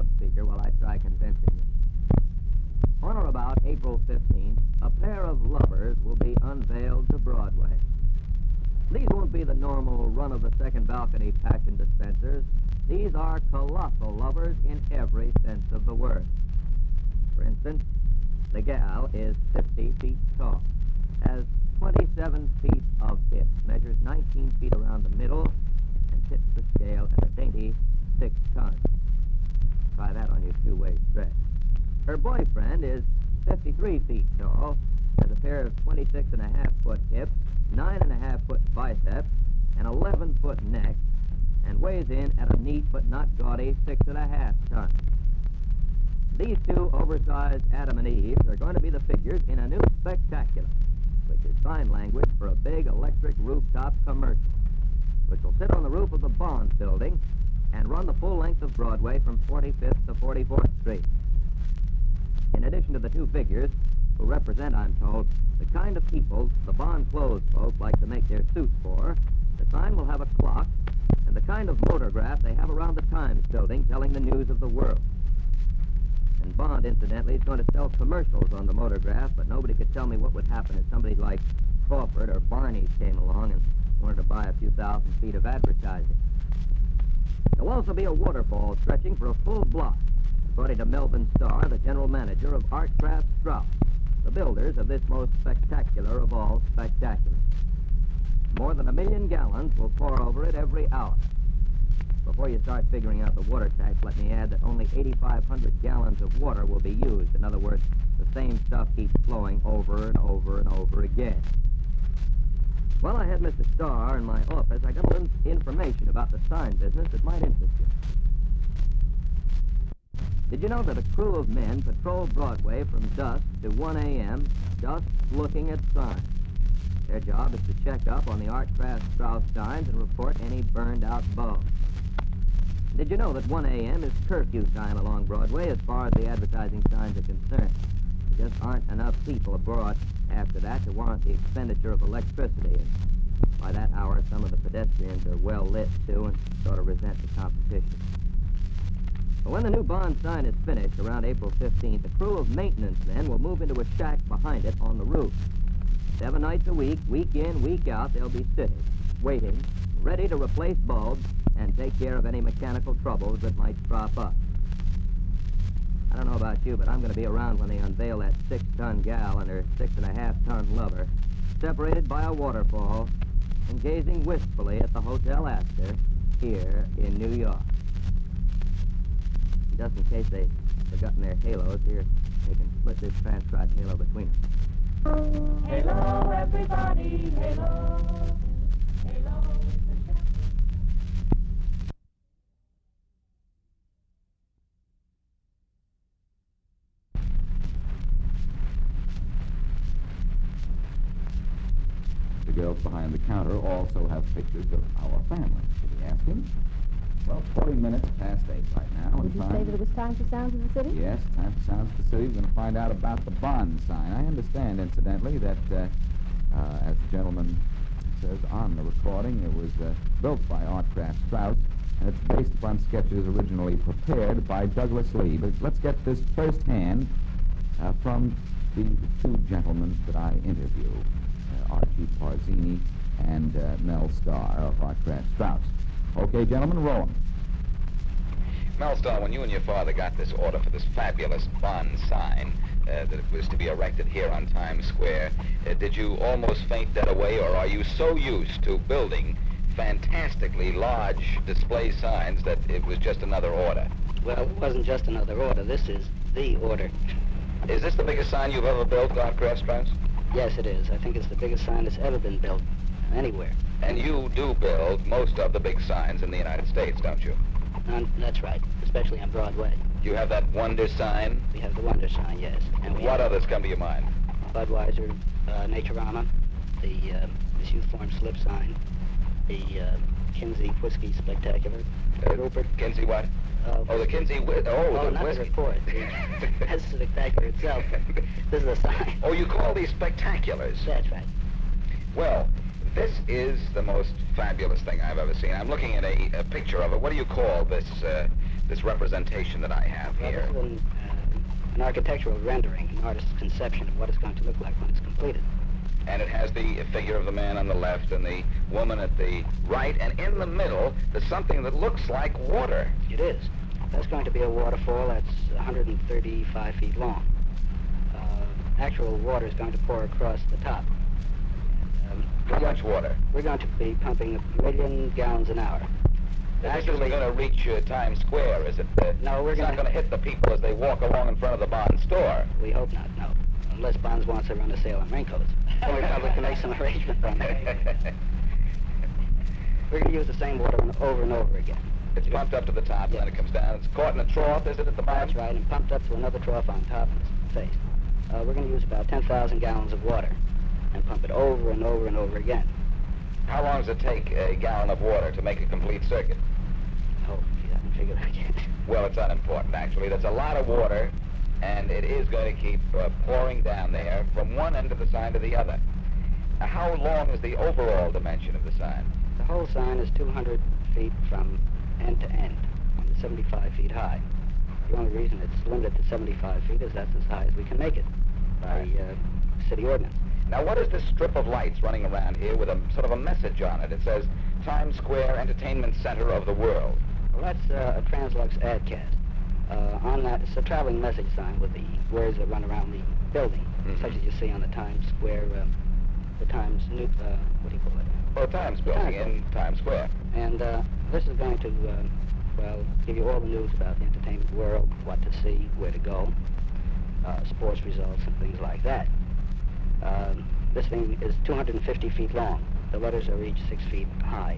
loudspeaker while I try convincing you. On or about April 15th, a pair of lovers will be unveiled to Broadway. These won't be the normal run-of-the-second balcony passion dispensers. These are colossal lovers in every sense of the word. For instance, the gal is 50 feet tall, has 27 feet of hips, measures 19 feet around the middle, and tips the scale at a dainty 6 tons. Try that on your two-way stretch. Her boyfriend is 53 feet tall, has a pair of 26.5-foot hips, 9.5-foot biceps, an 11-foot neck, and weighs in at a neat but not gaudy 6.5 tons. These two oversized Adam and Eves are going to be the figures in a new spectacular, which is sign language for a big electric rooftop commercial, which will sit on the roof of the Bond building and run the full length of Broadway from 45th to 44th Street. In addition to the two figures, who represent, I'm told, the kind of people the Bond clothes folk like to make their suits for, the sign will have a clock and the kind of motograph they have around the Times building telling the news of the world. And Bond, incidentally, is going to sell commercials on the motograph, but nobody could tell me what would happen if somebody like Crawford or Barney came along and wanted to buy a few thousand feet of advertising. There'll also be a waterfall stretching for a full block, according to Melvin Starr, the general manager of Artcraft Strauss, the builders of this most spectacular of all spectaculars. More than 1 million gallons will pour over it every hour. Before you start figuring out the water tax, let me add that only 8,500 gallons of water will be used. In other words, the same stuff keeps flowing over and over and over again. While I had Mr. Starr in my office, I got a little information about the sign business that might interest you. Did you know that a crew of men patrol Broadway from dusk to 1 a.m. just looking at signs? Their job is to check up on the Artcraft Strauss signs and report any burned-out bulbs. Did you know that 1 a.m. is curfew time along Broadway as far as the advertising signs are concerned? There just aren't enough people abroad after that to warrant the expenditure of electricity. And by that hour, some of the pedestrians are well lit, too, and sort of resent the competition. But when the new Bond sign is finished around April 15th, a crew of maintenance men will move into a shack behind it on the roof. 7 nights a week in, week out, they'll be sitting, waiting, ready to replace bulbs and take care of any mechanical troubles that might crop up. I don't know about you, but I'm going to be around when they unveil that 6-ton gal and her 6.5-ton lover, separated by a waterfall and gazing wistfully at the Hotel Astor here in New York. Just in case they've forgotten their halos, here, they can split this transcribed halo between them. Halo, everybody, halo. Halo is the shepherd. The girls behind the counter also have pictures of our family. Did he ask him? Well, 40 minutes past 8 right now. Did you say that it was time for Sounds of the City? Yes, time for Sounds of the City. We're going to find out about the Bond sign. I understand, incidentally, that, as the gentleman says on the recording, it was built by Artcraft Strauss, and it's based upon sketches originally prepared by Douglas Lee. But let's get this firsthand from the two gentlemen that I interview, Archie Parzini and Mel Starr of Artcraft Strauss. Okay, gentlemen, roll 'em. Mel Starr, when you and your father got this order for this fabulous Bond sign that it was to be erected here on Times Square, did you almost faint dead away, or are you so used to building fantastically large display signs that it was just another order? Well, it wasn't just another order. This is the order. Is this the biggest sign you've ever built, Artcraft Strauss? Yes, it is. I think it's the biggest sign that's ever been built anywhere. And you do build most of the big signs in the United States, don't you? That's right, especially on Broadway. You have that Wonder sign? We have the Wonder sign, yes. And What others come to your mind? Budweiser, Naturama, the Miss Youthform slip sign, the Kinsey Whiskey Spectacular, Rupert. Kinsey what? The Kinsey not the whiskey. report. That's the spectacular itself. This is a sign. Oh, you call these spectaculars? That's right. Well, this is the most fabulous thing I've ever seen. I'm looking at a picture of it. What do you call this this representation that I have Well, here? this is an architectural rendering, an artist's conception of what it's going to look like when it's completed. And it has the figure of the man on the left and the woman at the right, and in the middle, there's something that looks like water. It is. That's going to be a waterfall that's 135 feet long. Actual water is going to pour across the top. How much water? We're going to be pumping 1 million gallons an hour. This isn't going to reach Times Square, is it? No, we're It's not going going to hit the people as they walk along in front of the Bond store. We hope not, no. Unless Bonds wants to run a sale on raincoats. Or we're public to make some arrangement on that. We're going to use the same water over and over again. It's pumped up to the top, and then it comes down. It's caught in a trough, is it, at the bottom? That's right, and pumped up to another trough on top of its face. We're going to use about 10,000 gallons of water and pump it over and over and over again. How long does it take a gallon of water to make a complete circuit? Oh, gee, I haven't figured that yet. Well, it's unimportant, actually. That's a lot of water, and it is going to keep pouring down there from one end of the sign to the other. How long is the overall dimension of the sign? The whole sign is 200 feet from end to end, and it's 75 feet high. The only reason it's limited to 75 feet is that's as high as we can make it by city ordinance. Now, what is this strip of lights running around here with a sort of a message on it? It says, Times Square Entertainment Center of the World. Well, that's a Translux adcast. On that, it's a traveling message sign with the words that run around the building, such as you see on the Times Square, the Times New, what do you call it? Well, Times Building in Times Square. And this is going to, well, give you all the news about the entertainment world, what to see, where to go, sports results and things like that. This thing is 250 feet long. The letters are each 6 feet high.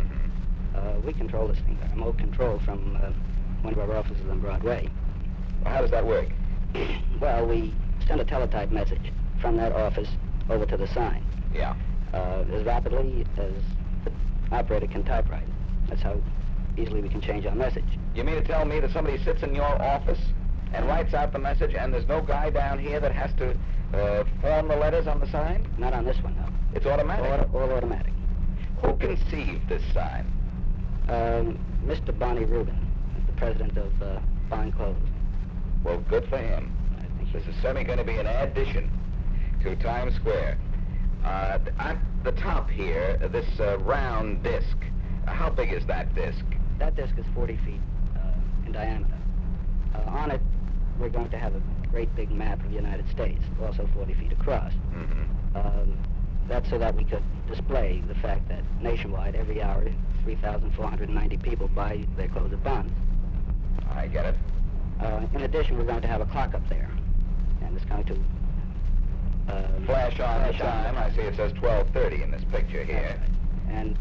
We control this thing, remote control from one of our offices on Broadway. Well, how does that work? Well, we send a teletype message from that office over to the sign. Yeah. As rapidly as the operator can typewrite. That's how easily we can change our message. You mean to tell me that somebody sits in your office and writes out the message, and there's no guy down here that has to form the letters on the sign? Not on this one, no. It's automatic? All automatic. Who conceived this sign? Mr. Bonnie Rubin, the president of Fine Clothes. Well, good for him. I think This is certainly going to be an addition to Times Square. At the top here, this round disc, how big is that disc? that disc is 40 feet in diameter. On it, we're going to have a great big map of the United States, also 40 feet across. That's so that we could display the fact that nationwide, every hour, 3,490 people buy their clothes at Bonds. I get it. In addition, we're going to have a clock up there, and it's going to Flash on the time. I see it says 12:30 in this picture here. And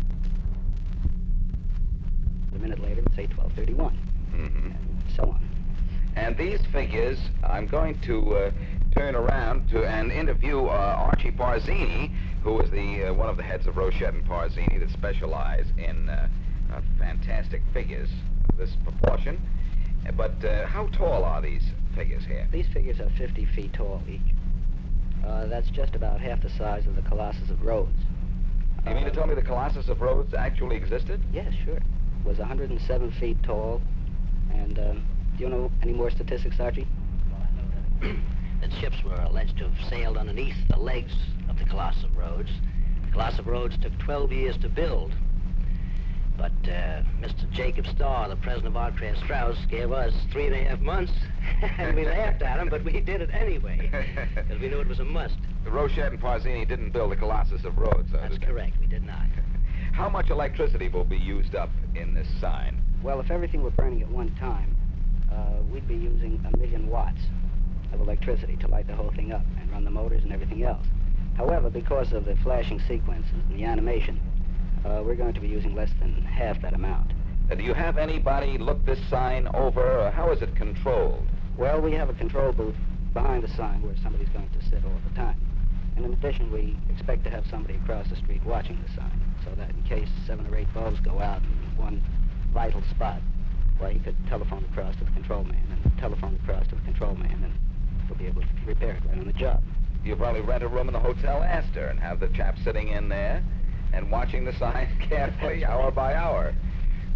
a minute later, it's say 12:31, and so on. And these figures, I'm going to turn around to and interview Archie Parzini, who is the one of the heads of Rochette and Parzini that specialize in fantastic figures of this proportion. But how tall are these figures here? These figures are 50 feet tall each. That's just about half the size of the Colossus of Rhodes. You mean to tell me the Colossus of Rhodes actually existed? Yes, sure. It was 107 feet tall. And do you know any more statistics, Archie? Well, I know that ships were alleged to have sailed underneath the legs of the Colossus of Rhodes. The Colossus of Rhodes took 12 years to build. But Mr. Jacob Starr, the president of Art-Craft Strauss, gave us 3.5 months, and we laughed at him, but we did it anyway, because we knew it was a must. The Rochette and Parzini didn't build the Colossus of Rhodes, though, That's did they? correct, we did not. How much electricity will be used up in this sign? Well, if everything were burning at one time, we'd be using 1 million watts of electricity to light the whole thing up and run the motors and everything else. However, because of the flashing sequences and the animation, we're going to be using less than half that amount. Do you have anybody look this sign over, or how is it controlled? Well, we have a control booth behind the sign where somebody's going to sit all the time. And in addition, we expect to have somebody across the street watching the sign, so that in case 7 or 8 bulbs go out in one vital spot, well, he could telephone across to the control man, and telephone across to the control man, and he'll be able to repair it right on the job. You probably rent a room in the Hotel Astor and have the chap sitting in there and watching the sign carefully, hour by hour.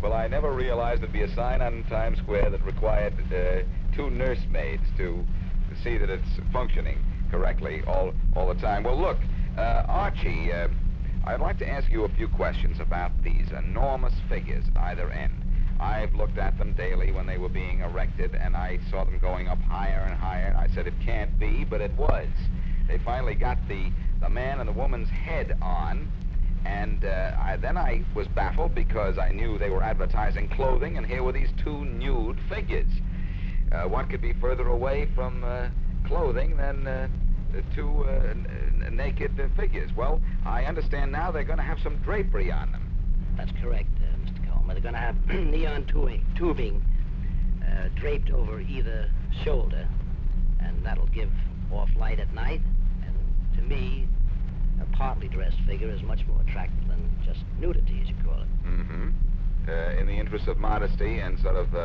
Well, I never realized there'd be a sign on Times Square that required two nursemaids to see that it's functioning correctly all the time. Well, look, Archie, I'd like to ask you a few questions about these enormous figures at either end. I've looked at them daily when they were being erected, and I saw them going up higher and higher, and I said it can't be, but it was. They finally got the man and the woman's head on, and then I was baffled because I knew they were advertising clothing, and here were these two nude figures. What could be further away from clothing than two naked figures? Well, I understand now they're going to have some drapery on them. That's correct, Mr. Coleman. They're going to have neon tubing draped over either shoulder, and that'll give off light at night. And to me, a partly dressed figure is much more attractive than just nudity, as you call it. Mm-hmm. In the interest of modesty and sort of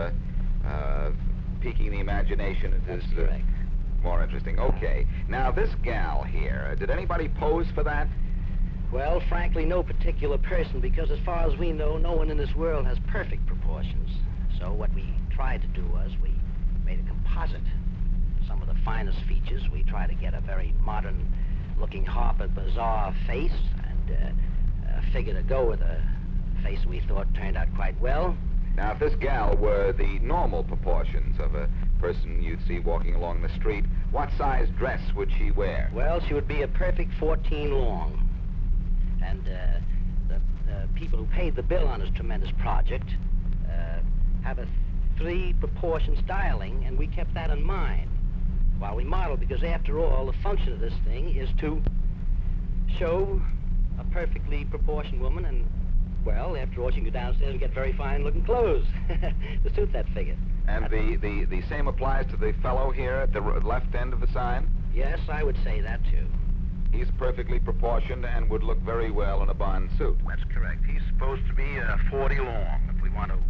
piquing the imagination, it is more interesting. Okay. Now, this gal here, did anybody pose for that? Well, frankly, no particular person, because as far as we know, no one in this world has perfect proportions. So what we tried to do was we made a composite. Some of the finest features, we tried to get a very modern-looking Harper Bazaar face and a figure to go with a face we thought turned out quite well. Now, if this gal were the normal proportions of a person you'd see walking along the street, what size dress would she wear? Well, she would be a perfect 14 long. And the people who paid the bill on this tremendous project have a 3-proportion styling, and we kept that in mind while we modeled, because after all, the function of this thing is to show a perfectly proportioned woman, and, well, after all, she can go downstairs and get very fine-looking clothes to suit that figure. And the same applies to the fellow here at the left end of the sign? Yes, I would say that, too. He's perfectly proportioned and would look very well in a Bond suit. That's correct. He's supposed to be 40 long, if we want to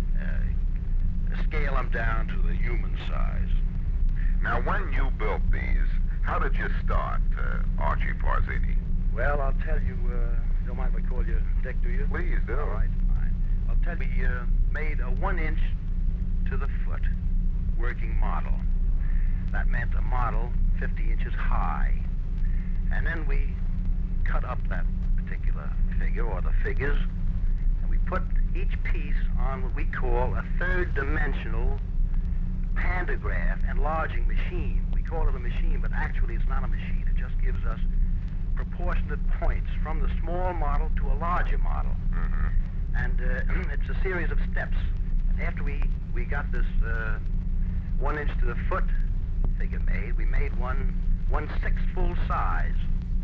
scale him down to the human size. Now, when you built these, how did you start, Archie Parzini? Well, I'll tell you, you don't mind if I call you Dick, do you? Please do. All right, fine. I'll tell you, we made a 1-inch to the foot working model. That meant a model 50 inches high. And then we cut up that particular figure, or the figures, and we put each piece on what we call a 3rd-dimensional pantograph enlarging machine. We call it a machine, but actually it's not a machine. It just gives us proportionate points from the small model to a larger model. Mm-hmm. And it's a series of steps. And after we got this 1 inch to the foot figure made, we made one 1/6 full size.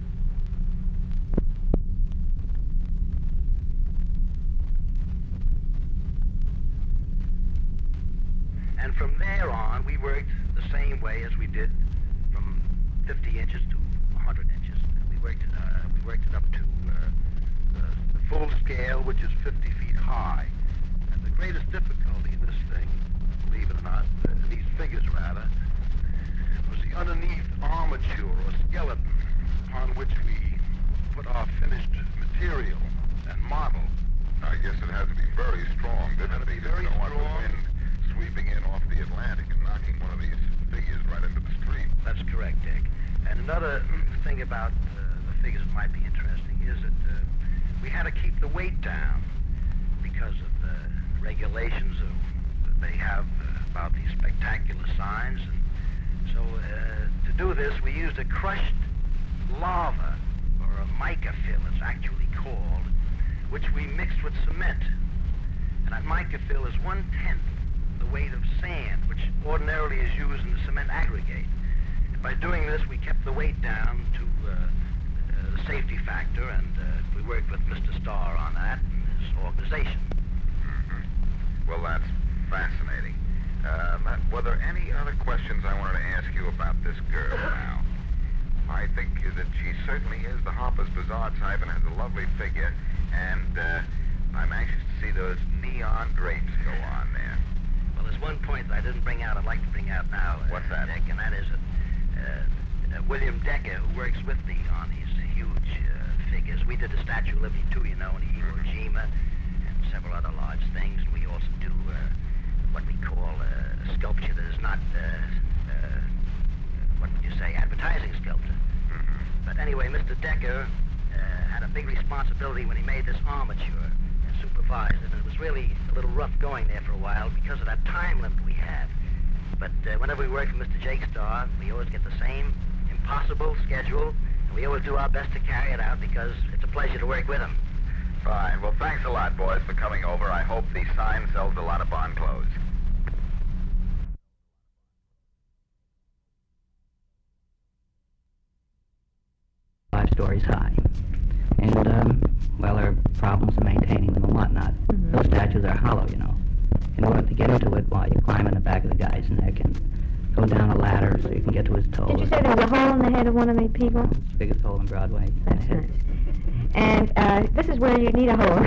And from there on, we worked the same way as we did from 50 inches to 100 inches. And we worked it up to the full scale, which is 50 feet high. And the greatest difficulty in this thing, believe it or not, in these figures rather, was the underneath armature or skeleton upon which we put our finished material and model. I guess it had to be very strong, didn't it? Be very don't want the strong. wind sweeping in off the Atlantic and knocking one of these figures right into the street. That's correct, Dick. And another thing about the figures that might be interesting is that we had to keep the weight down because of the regulations that they have about these spectacular signs. And so to do this, we used a crushed lava, or a mica fill it's actually called, which we mixed with cement. And that mica fill is 1/10 the weight of sand, which ordinarily is used in the cement aggregate. And by doing this, we kept the weight down to the safety factor, and we worked with Mr. Starr on that and his organization. Mm-hmm. Well, that's fascinating. Were there any other questions I wanted to ask you about this girl now? I think that she certainly is the Harper's Bazaar type and has a lovely figure, and I'm anxious to see those neon drapes go on there. Well, there's one point that I didn't bring out I'd like to bring out now, What's that? Dick, and that is that William Decker, who works with me on these huge figures, we did the Statue of Liberty too, you know, in Iwo Jima, and several other large things. We also do what we call sculpture that is not, what would you say, advertising sculpture. But anyway, Mr. Decker had a big responsibility when he made this armature and supervised it. And it was really a little rough going there for a while because of that time limit we have. But whenever we work for Mr. Jake Starr, we always get the same impossible schedule, and we always do our best to carry it out because it's a pleasure to work with him. Fine. Well, thanks a lot, boys, for coming over. I hope the sign sells a lot of Bond clothes. 5 stories high. And, well, there are problems in maintaining them and whatnot. Mm-hmm. Those statues are hollow, you know. In order to get into it, while you climb in the back of the guy's neck and go down a ladder so you can get to his toes. Did you say there was a hole in the head of one of the people? It's the biggest hole in Broadway. That's nice. And this is where you need a hole.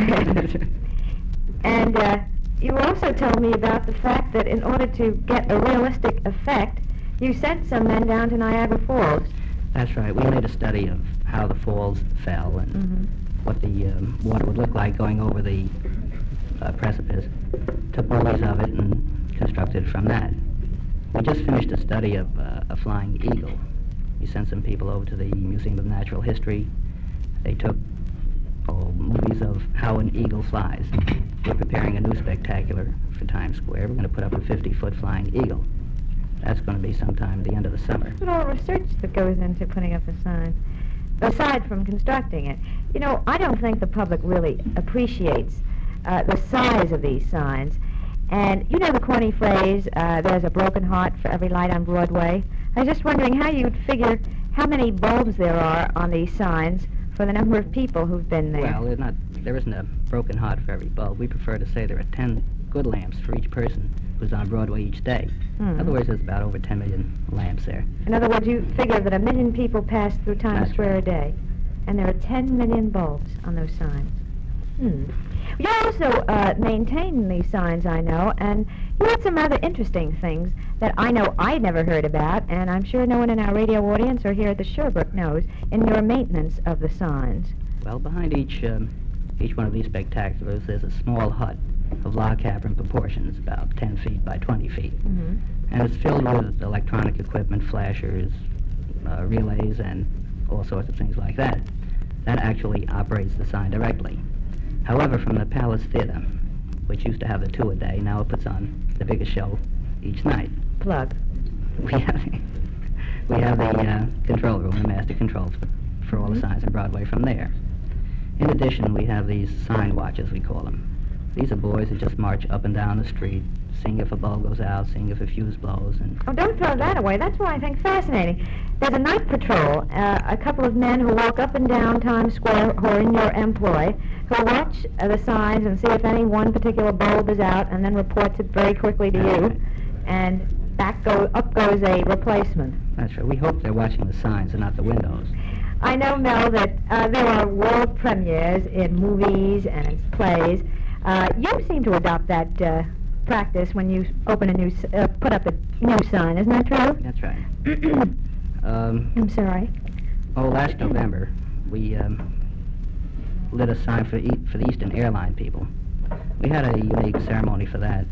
And you also told me about the fact that in order to get a realistic effect, you sent some men down to Niagara Falls. That's right. We made a study of how the falls fell and what the water would look like going over the precipice. Took movies of it and constructed from that. We just finished a study of a flying eagle. We sent some people over to the Museum of Natural History. They took movies of how an eagle flies. We're preparing a new spectacular for Times Square. We're going to put up a 50-foot flying eagle. That's going to be sometime at the end of the summer. Look at all the research that goes into putting up a sign, aside from constructing it. You know, I don't think the public really appreciates the size of these signs. And you know the corny phrase, there's a broken heart for every light on Broadway? I was just wondering how you'd figure how many bulbs there are on these signs for the number of people who've been there. Well, there isn't a broken heart for every bulb. We prefer to say there are 10 good lamps for each person who's on Broadway each day. In other words, there's about over 10 million lamps there. In other words, you figure that 1 million people pass through Times That's Square right. a day, and there are 10 million bulbs on those signs. You also maintain these signs, I know, and you had some other interesting things that I know I never heard about, and I'm sure no one in our radio audience or here at the Sherbrooke knows, in your maintenance of the signs. Well, behind each one of these spectaculars, there's a small hut of log cabin proportions, about 10 feet by 20 feet. And it's filled with electronic equipment, flashers, relays, and all sorts of things like that. That actually operates the sign directly. However, from the Palace Theater, which used to have the 2 a day, now it puts on the biggest show each night. Plug. We have the control room, the master controls for all the signs on Broadway from there. In addition, we have these sign watchers, we call them. These are boys who just march up and down the street, seeing if a bulb goes out, seeing if a fuse blows, and... Oh, don't throw that away. That's what I think fascinating. There's a night patrol, a couple of men who walk up and down Times Square who are in your employ, who watch the signs and see if any one particular bulb is out, and then reports it very quickly to you, and up goes a replacement. That's right. We hope they're watching the signs and not the windows. I know, Mel, that there are world premieres in movies and in plays. You seem to adopt that practice when you open put up a new sign. Isn't that true? That's right. I'm sorry. Last November, we lit a sign for the Eastern Airline people. We had a unique ceremony for that.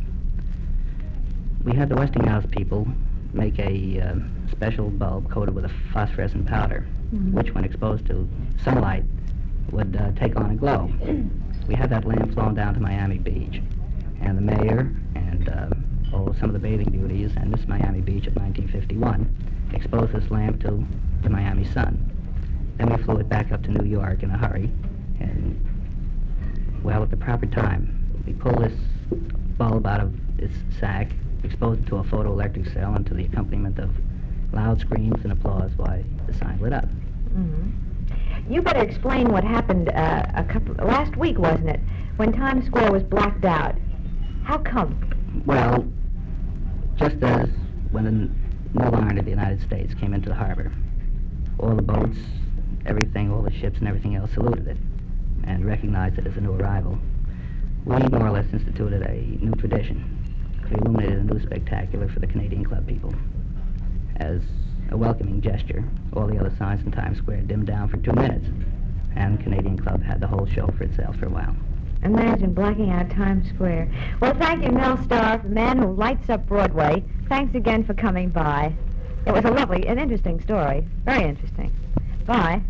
We had the Westinghouse people make a special bulb coated with a phosphorescent powder, which, when exposed to sunlight, would take on a glow. We had that lamp flown down to Miami Beach, and the mayor and some of the bathing beauties and Miss Miami Beach of 1951 exposed this lamp to the Miami sun. Then we flew it back up to New York in a hurry, and, well, at the proper time, we pulled this bulb out of its sack, exposed it to a photoelectric cell, and to the accompaniment of loud screams and applause, why, the sign lit up. You better explain what happened last week, wasn't it, when Times Square was blacked out. How come? Well, just as when the new line of the United States came into the harbor, all the boats, everything, all the ships and everything else saluted it and recognized it as a new arrival. We more or less instituted a new tradition. We illuminated a new spectacular for the Canadian Club people. As a welcoming gesture, all the other signs in Times Square dimmed down for 2 minutes, and Canadian Club had the whole show for itself for a while. Imagine blacking out Times Square. Well, thank you, Mel Starr, the man who lights up Broadway. Thanks again for coming by. It was a lovely and interesting story. Very interesting. Bye.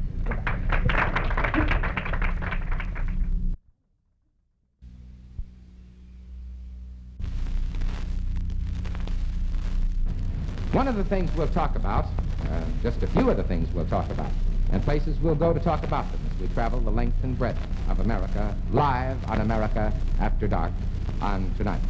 One of the things we'll talk about, just a few of the things we'll talk about, and places we'll go to talk about them as we travel the length and breadth of America, live on America After Dark on tonight.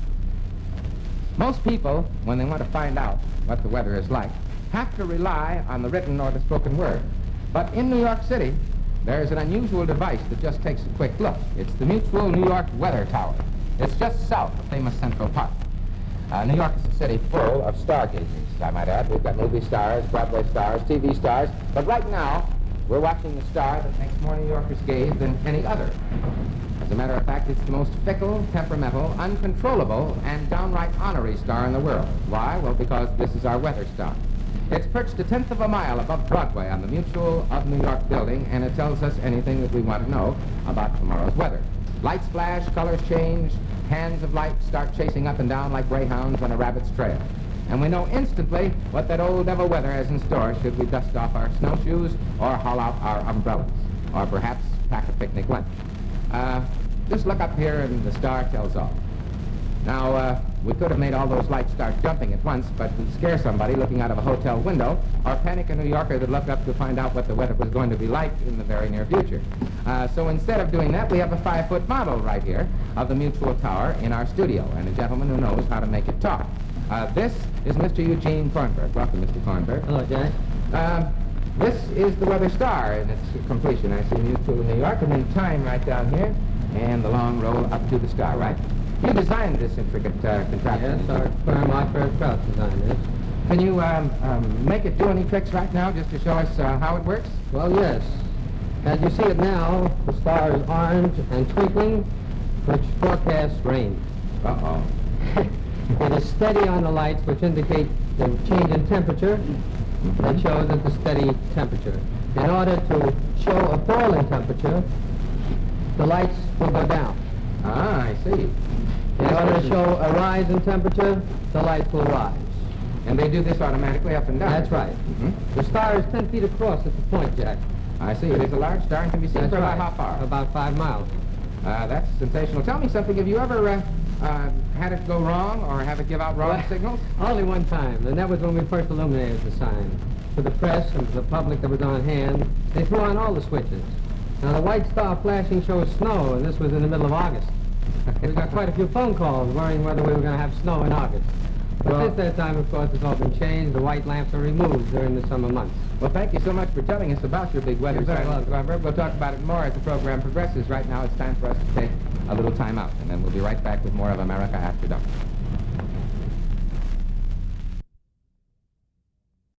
Most people, when they want to find out what the weather is like, have to rely on the written or the spoken word. But in New York City, there's an unusual device that just takes a quick look. It's the Mutual New York Weather Tower. It's just south of famous Central Park. New York is a city full of stargazers, I might add. We've got movie stars, Broadway stars, TV stars, but right now, we're watching the star that makes more New Yorkers gaze than any other. As a matter of fact, it's the most fickle, temperamental, uncontrollable, and downright ornery star in the world. Why? Well, because this is our weather star. It's perched a tenth of a mile above Broadway on the Mutual of New York building, and it tells us anything that we want to know about tomorrow's weather. Lights flash, colors change, hands of light start chasing up and down like greyhounds on a rabbit's trail. And we know instantly what that old devil weather has in store should we dust off our snowshoes or haul out our umbrellas, or perhaps pack a picnic lunch. Just look up here and the star tells all. Now, we could have made all those lights start jumping at once, but we'd scare somebody looking out of a hotel window, or panic a New Yorker that looked up to find out what the weather was going to be like in the very near future. So instead of doing that, we have a 5-foot model right here of the Mutual Tower in our studio, and a gentleman who knows how to make it talk. This is Mr. Eugene Kornberg. Welcome, Mr. Kornberg. Hello, Jack. This is the weather star in its completion. I see Mutual New York, and then time right down here, and the long roll up to the star, right? You designed this intricate contraption. Yes, our firm Oscar Krauss designed this. Can you make it do any tricks right now just to show us how it works? Well, yes. As you see it now, the star is orange and twinkling, which forecasts rain. Uh-oh. It is steady on the lights, which indicate the change in temperature, and shows at the steady temperature. In order to show a falling temperature, the lights will go down. Ah, I see. In order to show a rise in temperature, the lights will rise. And they do this automatically up and down? That's right. Mm-hmm. The star is 10 feet across at the point, Jack. I see. It is a large star and can be seen That's for right. about how far? About 5 miles. That's sensational. Tell me something. Have you ever had it go wrong or have it give out wrong signals? Only one time, and that was when we first illuminated the sign. To the press and to the public that was on hand, they threw on all the switches. Now, the white star flashing shows snow, and this was in the middle of August. We got quite a few phone calls worrying whether we were going to have snow in August. But since that time, of course, it's all been changed. The white lamps are removed during the summer months. Well, thank you so much for telling us about your big weather sign, Mr. Kornberg. We'll talk about it more as the program progresses. Right now, it's time for us to take a little time out, and then we'll be right back with more of America After Dark.